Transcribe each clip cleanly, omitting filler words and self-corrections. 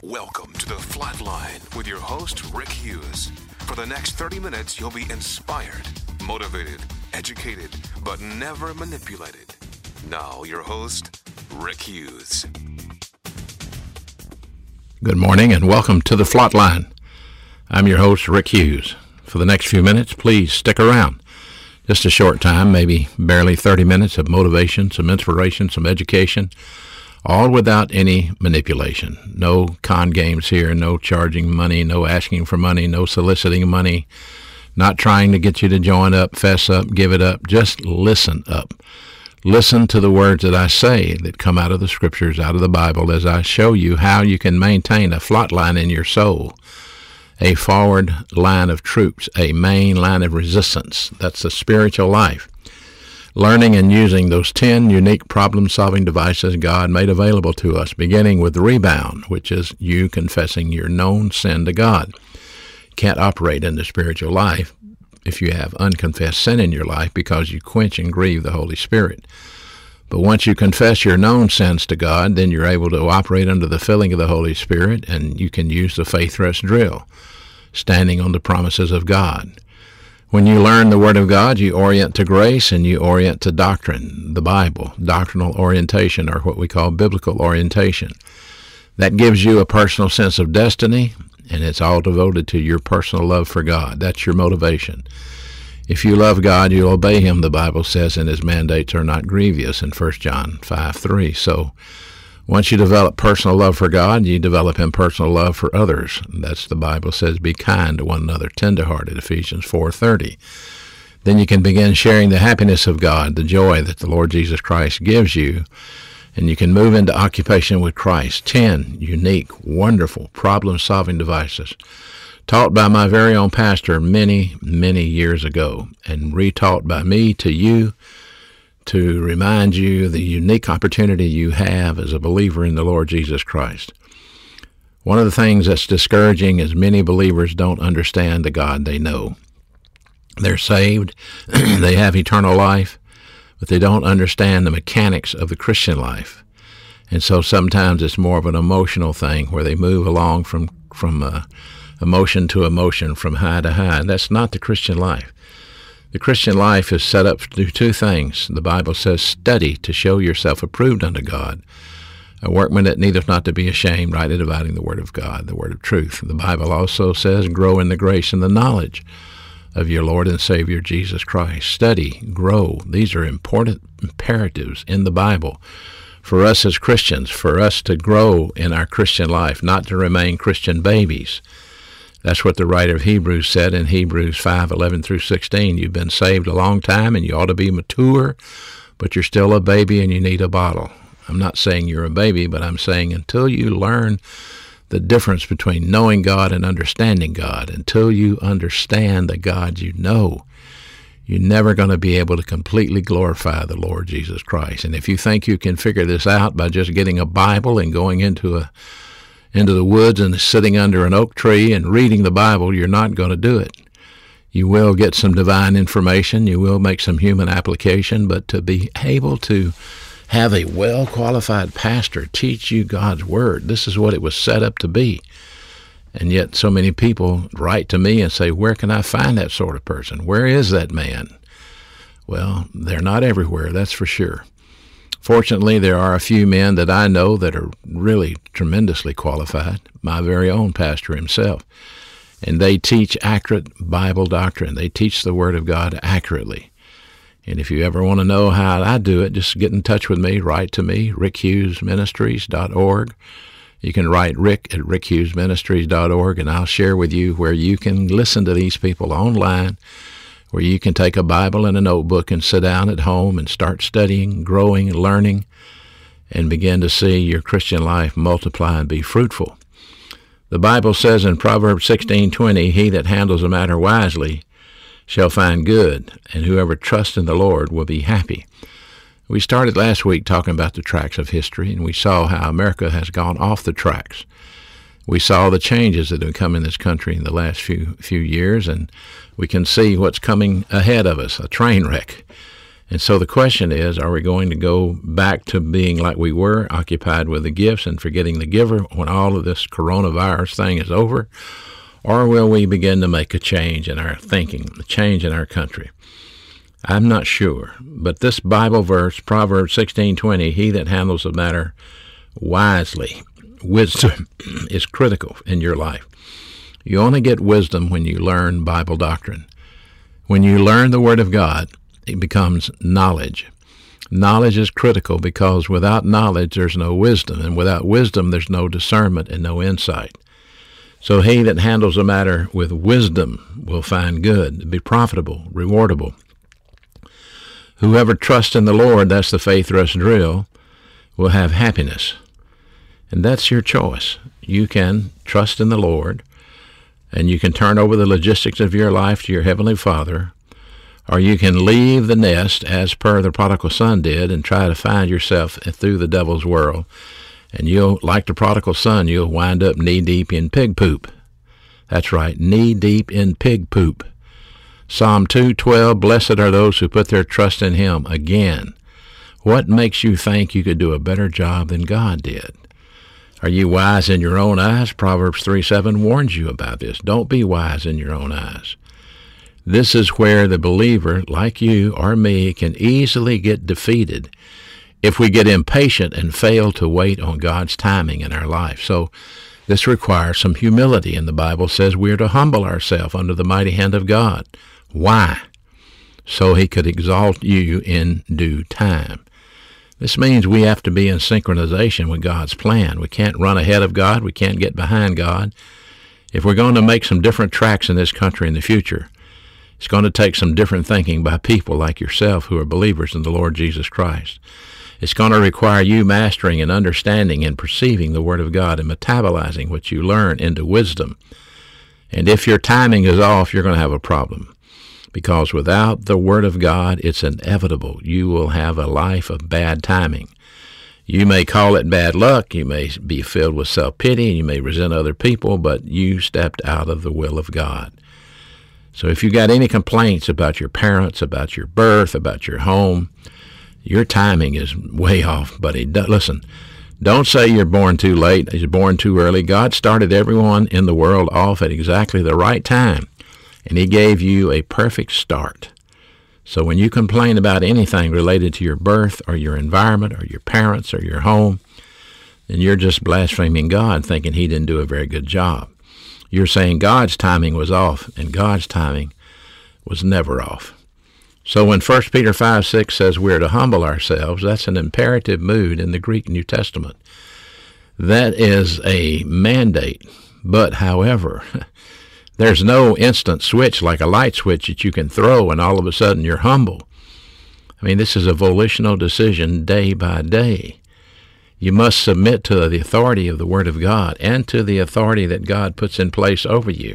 Welcome to The Flatline with your host, Rick Hughes. For the next 30 minutes, you'll be inspired, motivated, educated, but never manipulated. Now, your host, Rick Hughes. Good morning and welcome to The Flatline. I'm your host, Rick Hughes. For the next few minutes, please stick around. Just a short time, maybe barely 30 minutes of motivation, some inspiration, some education, all without any manipulation. No con games here, no charging money, no asking for money, no soliciting money, not trying to get you to join up, fess up, give it up. Just listen up. Listen to the words that I say that come out of the scriptures, out of the Bible, as I show you how you can maintain a flat line in your soul, a forward line of troops, a main line of resistance. That's the spiritual life. Learning and using those 10 unique problem-solving devices God made available to us, beginning with the rebound, which is you confessing your known sin to God. You can't operate in the spiritual life if you have unconfessed sin in your life because you quench and grieve the Holy Spirit. But once you confess your known sins to God, then you're able to operate under the filling of the Holy Spirit, and you can use the faith thrust drill, standing on the promises of God. When you learn the Word of God, you orient to grace and you orient to doctrine, the Bible, doctrinal orientation, or what we call biblical orientation. That gives you a personal sense of destiny, and it's all devoted to your personal love for God. That's your motivation. If you love God, you'll obey Him, the Bible says, and His mandates are not grievous in 1 John 5:3. So once you develop personal love for God, you develop impersonal love for others. That's the Bible says, be kind to one another, tenderhearted, Ephesians 4:30. Then you can begin sharing the happiness of God, the joy that the Lord Jesus Christ gives you, and you can move into occupation with Christ. 10 unique, wonderful, problem-solving devices, taught by my very own pastor many, many years ago, and retaught by me to you, to remind you the unique opportunity you have as a believer in the Lord Jesus Christ. One of the things that's discouraging is many believers don't understand the God they know. They're saved, they have eternal life, but they don't understand the mechanics of the Christian life. And so sometimes it's more of an emotional thing where they move along from emotion to emotion, from high to high. And that's not the Christian life. The Christian life is set up to do two things. The Bible says, study to show yourself approved unto God, a workman that needeth not to be ashamed, rightly dividing the word of God, the word of truth. The Bible also says, grow in the grace and the knowledge of your Lord and Savior Jesus Christ. Study, grow. These are important imperatives in the Bible for us as Christians, for us to grow in our Christian life, not to remain Christian babies. That's what the writer of Hebrews said in Hebrews 5:11 through 16. You've been saved a long time and you ought to be mature, but you're still a baby and you need a bottle. I'm not saying you're a baby, but I'm saying until you learn the difference between knowing God and understanding God, until you understand the God you know, you're never going to be able to completely glorify the Lord Jesus Christ. And if you think you can figure this out by just getting a Bible and going into the woods and sitting under an oak tree and reading the Bible, you're not going to do it. You will get some divine information. You will make some human application, but to be able to have a well-qualified pastor teach you God's Word, this is what it was set up to be. And yet so many people write to me and say, where can I find that sort of person? Where is that man? Well, they're not everywhere, that's for sure. Fortunately, there are a few men that I know that are really tremendously qualified, my very own pastor himself, and they teach accurate Bible doctrine. They teach the Word of God accurately. And if you ever want to know how I do it, just get in touch with me, write to me, rickhughesministries.org. You can write Rick at rickhughesministries.org, and I'll share with you where you can listen to these people online, where you can take a Bible and a notebook and sit down at home and start studying, growing, learning, and begin to see your Christian life multiply and be fruitful. The Bible says in Proverbs 16:20, he that handles a matter wisely shall find good, and whoever trusts in the Lord will be happy. We started last week talking about the tracks of history, and we saw how America has gone off the tracks. We saw the changes that have come in this country in the last few years, and we can see what's coming ahead of us, a train wreck. And so the question is, are we going to go back to being like we were, occupied with the gifts and forgetting the giver when all of this coronavirus thing is over? Or will we begin to make a change in our thinking, a change in our country? I'm not sure. But this Bible verse, Proverbs 16:20, he that handles the matter wisely, wisdom is critical in your life. You only get wisdom when you learn Bible doctrine. When you learn the Word of God, it becomes knowledge. Knowledge is critical because without knowledge there's no wisdom, and without wisdom there's no discernment and no insight. So he that handles a matter with wisdom will find good, be profitable, rewardable. Whoever trusts in the Lord, that's the faith thrust drill, will have happiness. And that's your choice. You can trust in the Lord, and you can turn over the logistics of your life to your Heavenly Father, or you can leave the nest as per the prodigal son did and try to find yourself through the devil's world. And you'll, like the prodigal son, you'll wind up knee-deep in pig poop. That's right, knee-deep in pig poop. Psalm 2:12, blessed are those who put their trust in him. Again, what makes you think you could do a better job than God did? Are you wise in your own eyes? Proverbs 3:7 warns you about this. Don't be wise in your own eyes. This is where the believer, like you or me, can easily get defeated if we get impatient and fail to wait on God's timing in our life. So this requires some humility, and the Bible says we are to humble ourselves under the mighty hand of God. Why? So he could exalt you in due time. This means we have to be in synchronization with God's plan. We can't run ahead of God. We can't get behind God. If we're going to make some different tracks in this country in the future, it's going to take some different thinking by people like yourself who are believers in the Lord Jesus Christ. It's going to require you mastering and understanding and perceiving the Word of God and metabolizing what you learn into wisdom. And if your timing is off, you're going to have a problem. Because without the Word of God, it's inevitable. You will have a life of bad timing. You may call it bad luck. You may be filled with self-pity, and you may resent other people, but you stepped out of the will of God. So if you got any complaints about your parents, about your birth, about your home, your timing is way off, buddy. Listen, don't say you're born too late, you're born too early. God started everyone in the world off at exactly the right time, and he gave you a perfect start. So when you complain about anything related to your birth or your environment or your parents or your home, then you're just blaspheming God, thinking he didn't do a very good job. You're saying God's timing was off, and God's timing was never off. So when 1 Peter 5:6 says we're to humble ourselves, that's an imperative mood in the Greek New Testament. That is a mandate. But, however, there's no instant switch like a light switch that you can throw and all of a sudden you're humble. I mean, this is a volitional decision day by day. You must submit to the authority of the Word of God and to the authority that God puts in place over you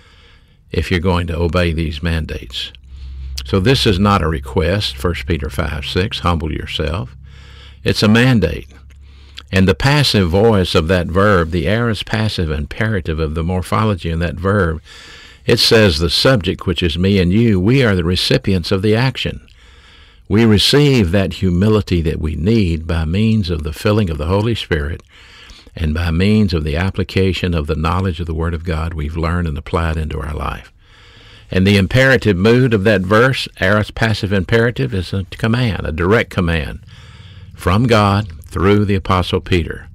if you're going to obey these mandates. So this is not a request, 1 Peter 5:6, humble yourself. It's a mandate. And the passive voice of that verb, the aorist passive imperative of the morphology in that verb, it says the subject, which is me and you, we are the recipients of the action. We receive that humility that we need by means of the filling of the Holy Spirit and by means of the application of the knowledge of the Word of God we've learned and applied into our life. And the imperative mood of that verse, aorist passive imperative, is a command, a direct command from God through the Apostle Peter.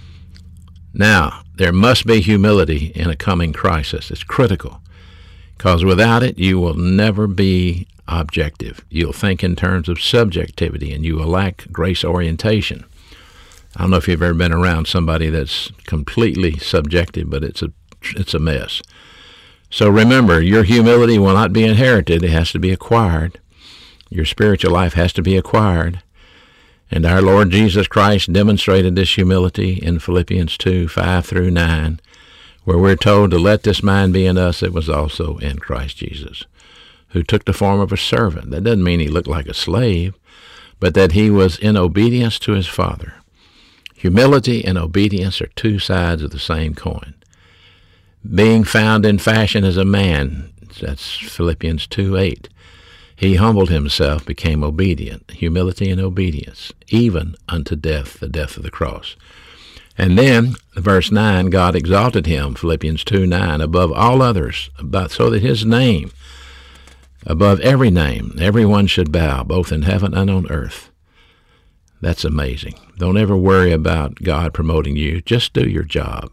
Now, there must be humility in a coming crisis. It's critical, because without it, you will never be objective. You'll think in terms of subjectivity, and you will lack grace orientation. I don't know if you've ever been around somebody that's completely subjective, but it's a mess. So remember, your humility will not be inherited. It has to be acquired. Your spiritual life has to be acquired. And our Lord Jesus Christ demonstrated this humility in Philippians 2:5-9, where we're told to let this mind be in us that was also in Christ Jesus, who took the form of a servant. That doesn't mean he looked like a slave, but that he was in obedience to his Father. Humility and obedience are two sides of the same coin. Being found in fashion as a man, that's Philippians 2:8. He humbled himself, became obedient, humility and obedience, even unto death, the death of the cross. And then, verse 9, God exalted him, Philippians 2:9, above all others, so that his name, above every name, everyone should bow, both in heaven and on earth. That's amazing. Don't ever worry about God promoting you. Just do your job.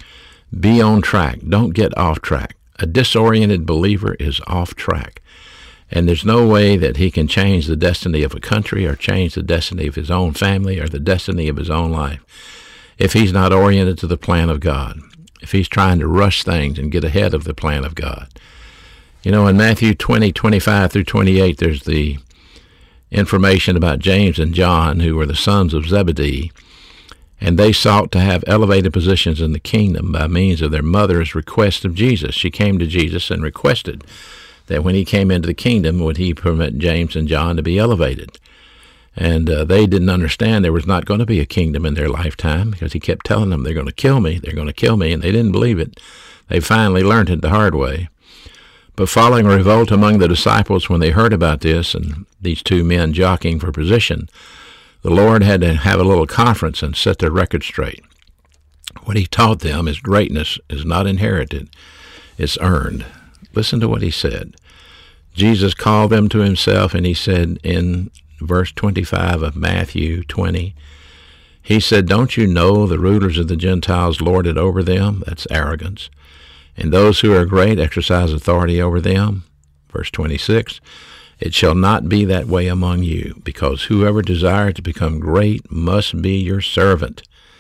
Be on track. Don't get off track. A disoriented believer is off track. And there's no way that he can change the destiny of a country or change the destiny of his own family or the destiny of his own life if he's not oriented to the plan of God, if he's trying to rush things and get ahead of the plan of God. You know, in Matthew 20:25 through 28, there's the information about James and John, who were the sons of Zebedee, and they sought to have elevated positions in the kingdom by means of their mother's request of Jesus. She came to Jesus and requested that when he came into the kingdom, would he permit James and John to be elevated. And they didn't understand there was not going to be a kingdom in their lifetime because he kept telling them, they're going to kill me, they're going to kill me, and they didn't believe it. They finally learned it the hard way. But following a revolt among the disciples when they heard about this and these two men jockeying for position, the Lord had to have a little conference and set their record straight. What he taught them is greatness is not inherited, it's earned. Listen to what he said. Jesus called them to himself, and he said in verse 25 of Matthew 20, he said, don't you know the rulers of the Gentiles lord it over them? That's arrogance. And those who are great exercise authority over them. Verse 26, it shall not be that way among you, because whoever desires to become great must be your servant.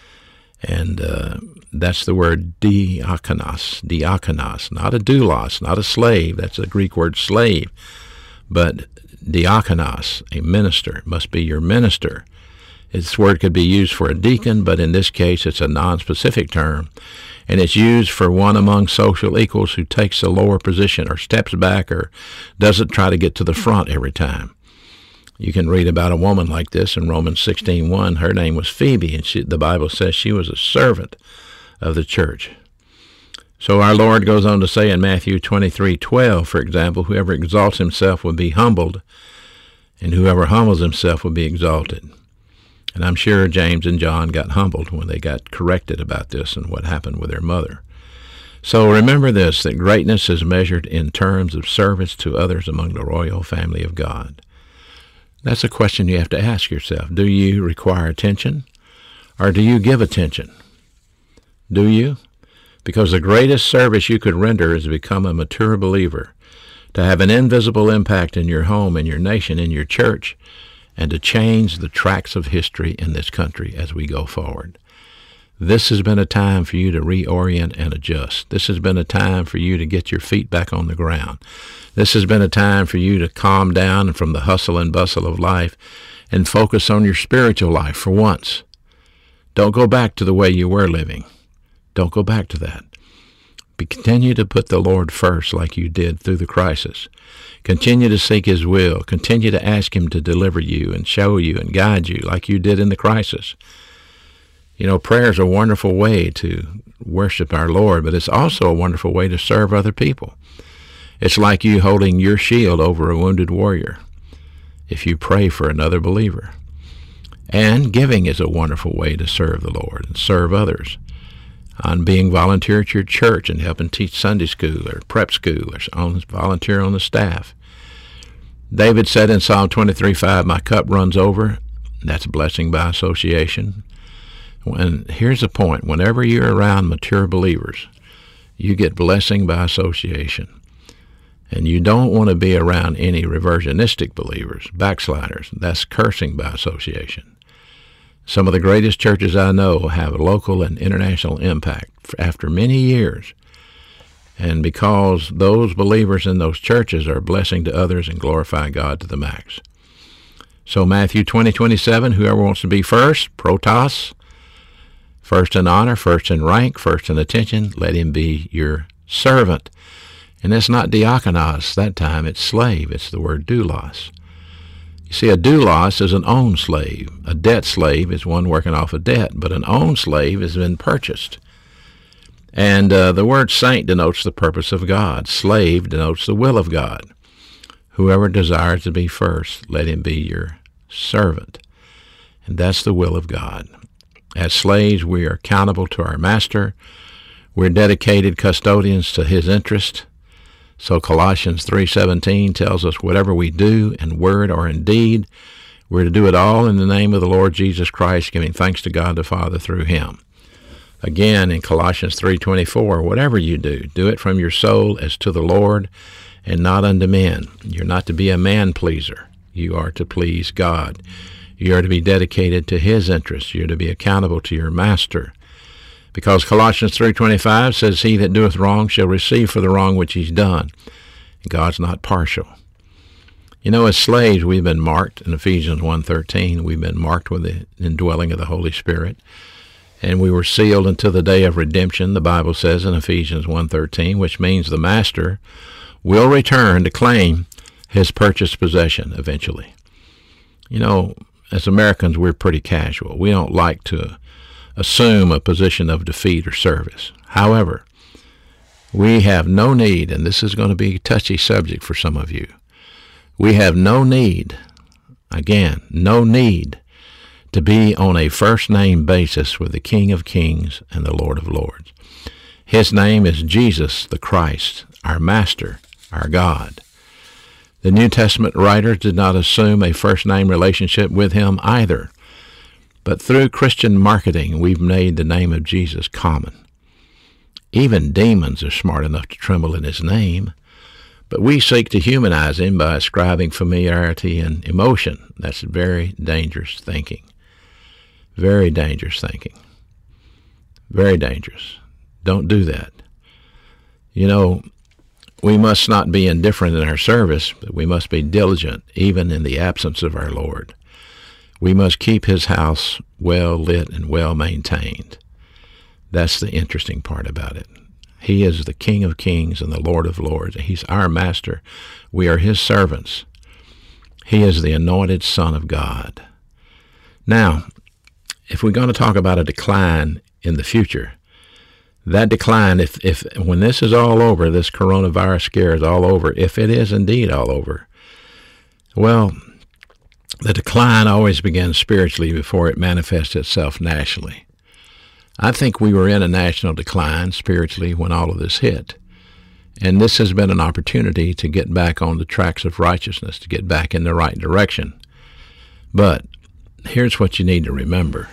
And that's the word diakonos, not a doulos, not a slave. That's the Greek word slave. But diakonos, a minister, must be your minister. This word could be used for a deacon, but in this case it's a non-specific term. And it's used for one among social equals who takes a lower position or steps back or doesn't try to get to the front every time. You can read about a woman like this in Romans 16:1. Her name was Phoebe, and the Bible says she was a servant of the church. So our Lord goes on to say in Matthew 23:12, for example, whoever exalts himself will be humbled, and whoever humbles himself will be exalted. And I'm sure James and John got humbled when they got corrected about this and what happened with their mother. So remember this, that greatness is measured in terms of service to others among the royal family of God. That's a question you have to ask yourself. Do you require attention, or do you give attention? Do you? Because the greatest service you could render is to become a mature believer, to have an invisible impact in your home, in your nation, in your church, and to change the tracks of history in this country as we go forward. This has been a time for you to reorient and adjust. This has been a time for you to get your feet back on the ground. This has been a time for you to calm down from the hustle and bustle of life and focus on your spiritual life for once. Don't go back to the way you were living. Don't go back to that. But continue to put the Lord first like you did through the crisis. Continue to seek his will. Continue to ask him to deliver you and show you and guide you like you did in the crisis. You know, prayer is a wonderful way to worship our Lord, but it's also a wonderful way to serve other people. It's like you holding your shield over a wounded warrior if you pray for another believer. And giving is a wonderful way to serve the Lord and serve others. On being volunteer at your church and helping teach Sunday school or prep school or volunteer on the staff. David said in Psalm 23:5, my cup runs over. That's a blessing by association. And here's the point. Whenever you're around mature believers, you get blessing by association. And you don't want to be around any reversionistic believers, backsliders. That's cursing by association. Some of the greatest churches I know have a local and international impact after many years. And because those believers in those churches are a blessing to others and glorify God to the max. So Matthew 20:27, whoever wants to be first, protos, first in honor, first in rank, first in attention, let him be your servant. And it's not diakonos that time, it's slave. It's the word doulos. You see, a doulos is an owned slave. A debt slave is one working off a debt, but an owned slave has been purchased. And the word saint denotes the purpose of God. Slave denotes the will of God. Whoever desires to be first, let him be your servant. And that's the will of God. As slaves, we are accountable to our master. We're dedicated custodians to his interest. So Colossians 3:17 tells us whatever we do in word or in deed, we're to do it all in the name of the Lord Jesus Christ, giving thanks to God the Father through him. Again, in Colossians 3:24, whatever you do, do it from your soul as to the Lord and not unto men. You're not to be a man-pleaser. You are to please God. You are to be dedicated to his interests. You're to be accountable to your master. Because Colossians 3:25 says, he that doeth wrong shall receive for the wrong which he's done. And God's not partial. You know, as slaves, we've been marked in Ephesians 1:13. We've been marked with the indwelling of the Holy Spirit. And we were sealed until the day of redemption, the Bible says in Ephesians 1:13, which means the master will return to claim his purchased possession eventually. You know, as Americans, we're pretty casual. We don't like to assume a position of defeat or service. However, we have no need, and this is going to be a touchy subject for some of you, we have no need, again, no need to be on a first-name basis with the King of Kings and the Lord of Lords. His name is Jesus the Christ, our Master, our God. The New Testament writers did not assume a first-name relationship with him either. But through Christian marketing, we've made the name of Jesus common. Even demons are smart enough to tremble in his name. But we seek to humanize him by ascribing familiarity and emotion. That's very dangerous thinking. Very dangerous thinking. Very dangerous. Don't do that. You know, we must not be indifferent in our service, but we must be diligent even in the absence of our Lord. We must keep his house well lit and well maintained. That's the interesting part about it. He is the King of Kings and the Lord of Lords. He's our master. We are his servants. He is the anointed Son of God. Now, if we're going to talk about a decline in the future, that decline, if when this is all over, this coronavirus scare is all over, if it is indeed all over, well, the decline always begins spiritually before it manifests itself nationally. I think we were in a national decline spiritually when all of this hit. And this has been an opportunity to get back on the tracks of righteousness, to get back in the right direction. But here's what you need to remember.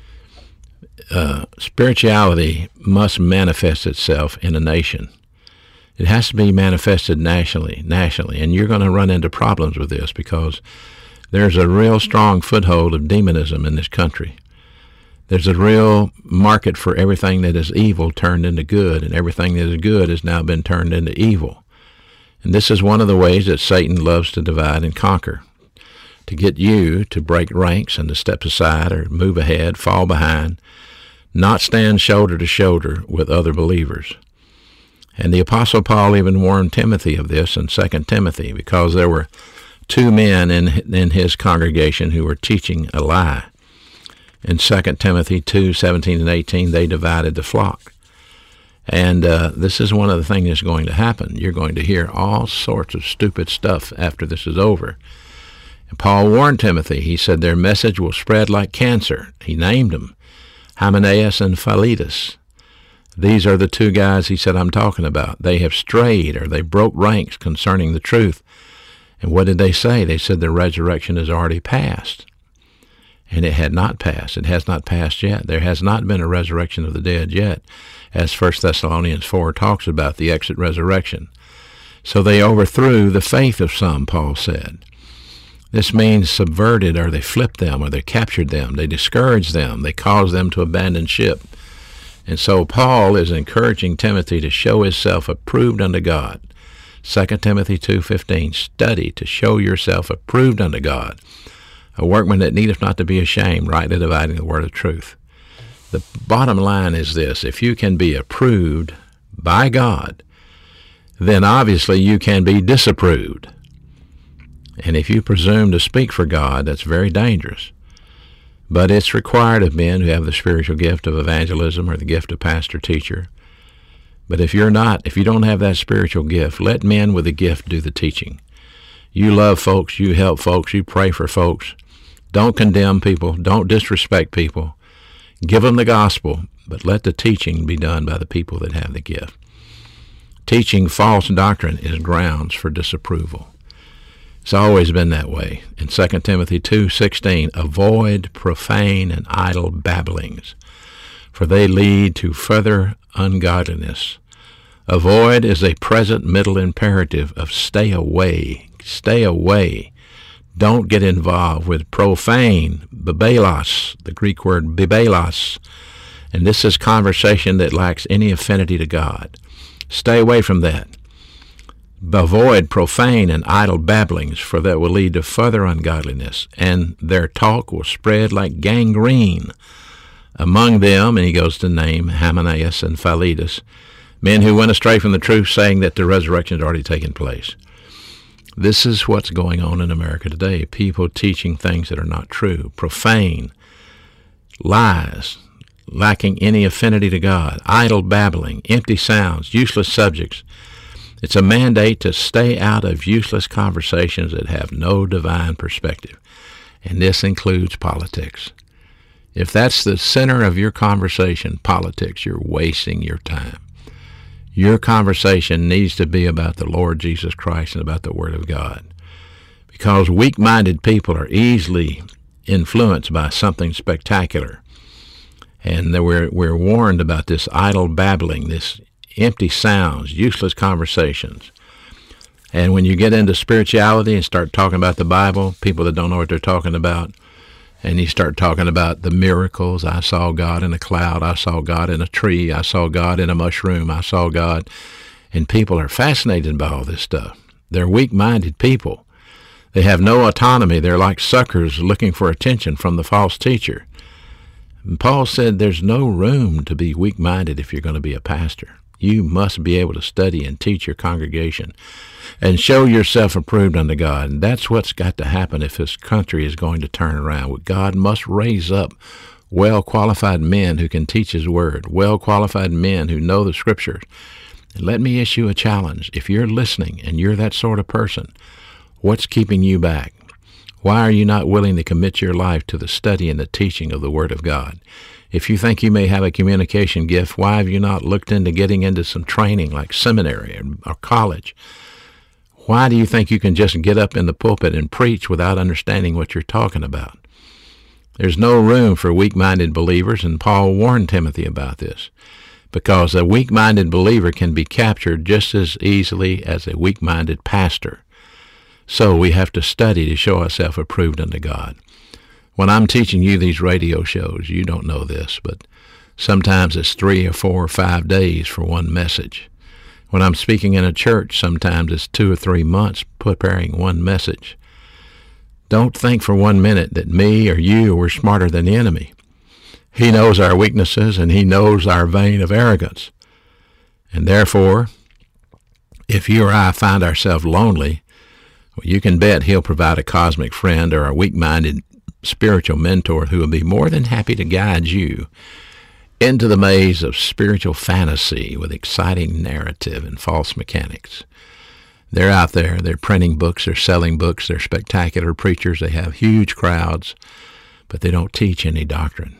Spirituality must manifest itself in a nation. It has to be manifested nationally, and you're going to run into problems with this because there's a real strong foothold of demonism in this country. There's a real market for everything that is evil turned into good, and everything that is good has now been turned into evil. And this is one of the ways that Satan loves to divide and conquer, to get you to break ranks and to step aside or move ahead, fall behind, not stand shoulder to shoulder with other believers. And the Apostle Paul even warned Timothy of this in 2 Timothy, because there were two men in his congregation who were teaching a lie. In 2 Timothy 2:17 and 18, they divided the flock. And this is one of the things that's going to happen. You're going to hear all sorts of stupid stuff after this is over. And Paul warned Timothy. He said their message will spread like cancer. He named them, Hymenaeus and Philetus. These are the two guys he said I'm talking about. They have strayed, or they broke ranks concerning the truth. And what did they say? They said the resurrection has already passed. And it had not passed. It has not passed yet. There has not been a resurrection of the dead yet, as 1 Thessalonians 4 talks about the exit resurrection. So they overthrew the faith of some, Paul said. This means subverted, or they flipped them, or they captured them. They discouraged them. They caused them to abandon ship. And so Paul is encouraging Timothy to show himself approved unto God. 2 Timothy 2:15, study to show yourself approved unto God, a workman that needeth not to be ashamed, rightly dividing the word of truth. The bottom line is this: if you can be approved by God, then obviously you can be disapproved. And if you presume to speak for God, that's very dangerous. But it's required of men who have the spiritual gift of evangelism or the gift of pastor-teacher. But if you don't have that spiritual gift, let men with the gift do the teaching. You love folks, you help folks, you pray for folks. Don't condemn people, don't disrespect people. Give them the gospel, but let the teaching be done by the people that have the gift. Teaching false doctrine is grounds for disapproval. It's always been that way. In 2 Timothy 2:16, avoid profane and idle babblings, for they lead to further ungodliness. Avoid is a present middle imperative of stay away. Stay away. Don't get involved with profane, bibelos, the Greek word bibelos. And this is conversation that lacks any affinity to God. Stay away from that. Avoid profane and idle babblings, for that will lead to further ungodliness, and their talk will spread like gangrene. Among them, and he goes to name Hymenaeus and Philetus, men who went astray from the truth, saying that the resurrection had already taken place. This is what's going on in America today. People teaching things that are not true, profane, lies, lacking any affinity to God, idle babbling, empty sounds, useless subjects. It's a mandate to stay out of useless conversations that have no divine perspective, and this includes politics. If that's the center of your conversation, politics, you're wasting your time. Your conversation needs to be about the Lord Jesus Christ and about the Word of God, because weak-minded people are easily influenced by something spectacular. And we're warned about this idle babbling, this empty sounds, useless conversations. And when you get into spirituality and start talking about the Bible, people that don't know what they're talking about, and you start talking about the miracles, I saw God in a cloud, I saw God in a tree, I saw God in a mushroom, I saw God, and people are fascinated by all this stuff. They're weak-minded people. They have no autonomy. They're like suckers looking for attention from the false teacher. And Paul said there's no room to be weak-minded if you're going to be a pastor. You must be able to study and teach your congregation and show yourself approved unto God. And that's what's got to happen if this country is going to turn around. God must raise up well-qualified men who can teach His Word, well-qualified men who know the Scriptures. And let me issue a challenge. If you're listening and you're that sort of person, what's keeping you back? Why are you not willing to commit your life to the study and the teaching of the Word of God? If you think you may have a communication gift, why have you not looked into getting into some training like seminary or college? Why do you think you can just get up in the pulpit and preach without understanding what you're talking about? There's no room for weak-minded believers, and Paul warned Timothy about this, because a weak-minded believer can be captured just as easily as a weak-minded pastor. So we have to study to show ourselves approved unto God. When I'm teaching you these radio shows, you don't know this, but sometimes it's 3 or 4 or 5 days for one message. When I'm speaking in a church, sometimes it's 2 or 3 months preparing one message. Don't think for 1 minute that me or you are smarter than the enemy. He knows our weaknesses, and He knows our vein of arrogance. And therefore, if you or I find ourselves lonely, well, you can bet He'll provide a cosmic friend or a weak-minded spiritual mentor who will be more than happy to guide you into the maze of spiritual fantasy with exciting narrative and false mechanics. They're out there. They're printing books. They're selling books. They're spectacular preachers. They have huge crowds, but they don't teach any doctrine.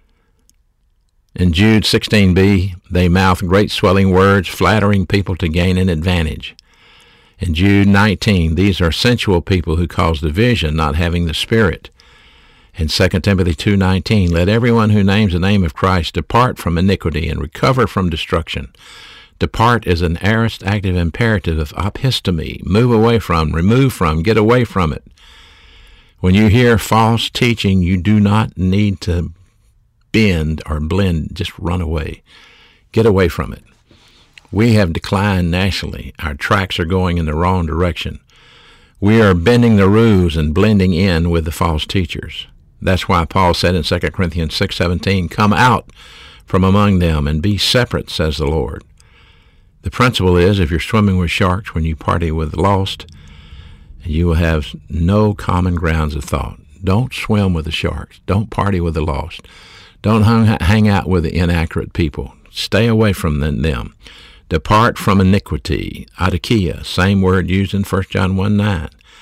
In Jude 16b, they mouth great swelling words, flattering people to gain an advantage. In Jude 19, these are sensual people who cause division, not having the Spirit. In 2 Timothy 2:19, let everyone who names the name of Christ depart from iniquity and recover from destruction. Depart is an aorist active imperative of opistemi, move away from, remove from, get away from it. When you hear false teaching, you do not need to bend or blend, just run away. Get away from it. We have declined nationally. Our tracks are going in the wrong direction. We are bending the rules and blending in with the false teachers. That's why Paul said in 2 Corinthians 6:17, come out from among them and be separate, says the Lord. The principle is, if you're swimming with sharks when you party with the lost, you will have no common grounds of thought. Don't swim with the sharks. Don't party with the lost. Don't hang out with the inaccurate people. Stay away from them. Depart from iniquity. Adikia, same word used in 1 John 1:9.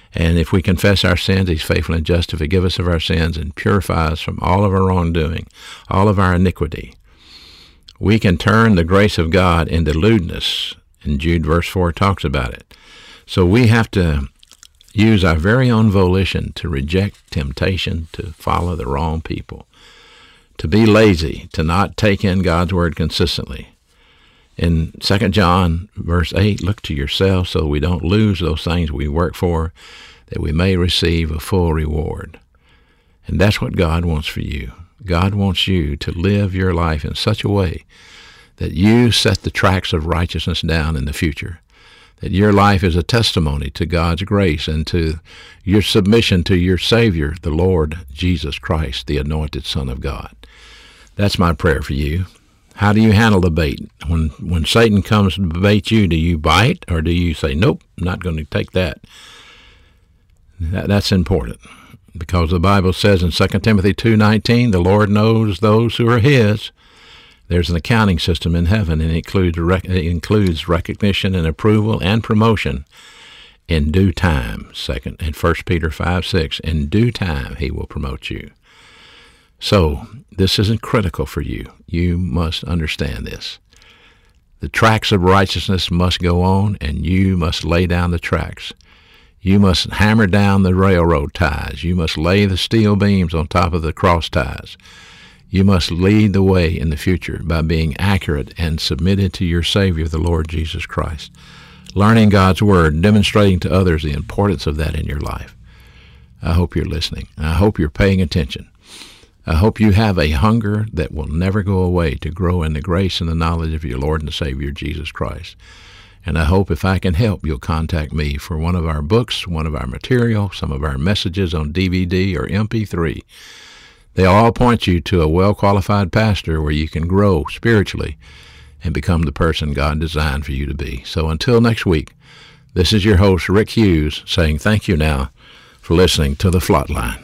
And if we confess our sins, he's faithful and just to forgive us of our sins and purify us from all of our wrongdoing, all of our iniquity. We can turn the grace of God into lewdness, and Jude verse 4 talks about it. So we have to use our very own volition to reject temptation to follow the wrong people, to be lazy, to not take in God's word consistently. In 2 John verse 8, look to yourself so we don't lose those things we work for, that we may receive a full reward. And that's what God wants for you. God wants you to live your life in such a way that you set the tracks of righteousness down in the future, that your life is a testimony to God's grace and to your submission to your Savior, the Lord Jesus Christ, the anointed Son of God. That's my prayer for you. How do you handle the bait? When Satan comes to bait you, do you bite or do you say, nope, I'm not going to take that? That's important because the Bible says in 2 Timothy 2:19, the Lord knows those who are his. There's an accounting system in heaven, and it includes recognition and approval and promotion in due time. 1 Peter 5:6, in due time he will promote you. So this isn't critical for you. You must understand this. The tracks of righteousness must go on, and you must lay down the tracks. You must hammer down the railroad ties. You must lay the steel beams on top of the cross ties. You must lead the way in the future by being accurate and submitted to your Savior, the Lord Jesus Christ. Learning God's Word, demonstrating to others the importance of that in your life. I hope you're listening. I hope you're paying attention. I hope you have a hunger that will never go away to grow in the grace and the knowledge of your Lord and Savior, Jesus Christ. And I hope if I can help, you'll contact me for one of our books, one of our material, some of our messages on DVD or MP3. They all point you to a well-qualified pastor where you can grow spiritually and become the person God designed for you to be. So until next week, this is your host, Rick Hughes, saying thank you now for listening to The Flatline.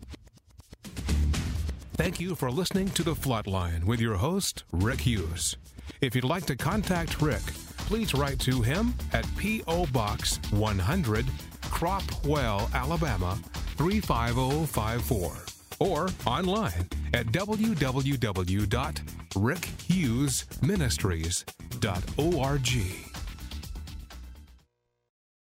Thank you for listening to The Flatline with your host, Rick Hughes. If you'd like to contact Rick, please write to him at P.O. Box 100, Cropwell, Alabama 35054, or online at www.rickhughesministries.org.